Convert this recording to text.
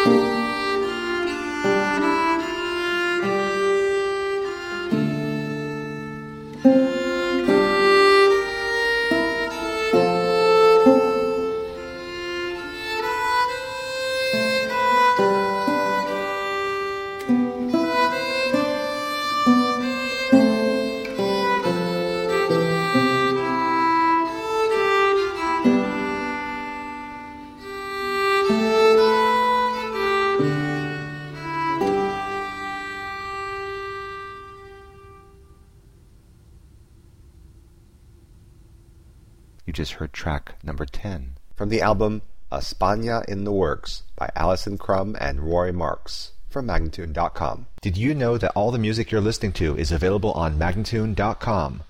You just heard track number 10 from the album España in the Works by Alison Crum and Roy Marks from Magnatune.com. Did you know that all the music you're listening to is available on Magnatune.com?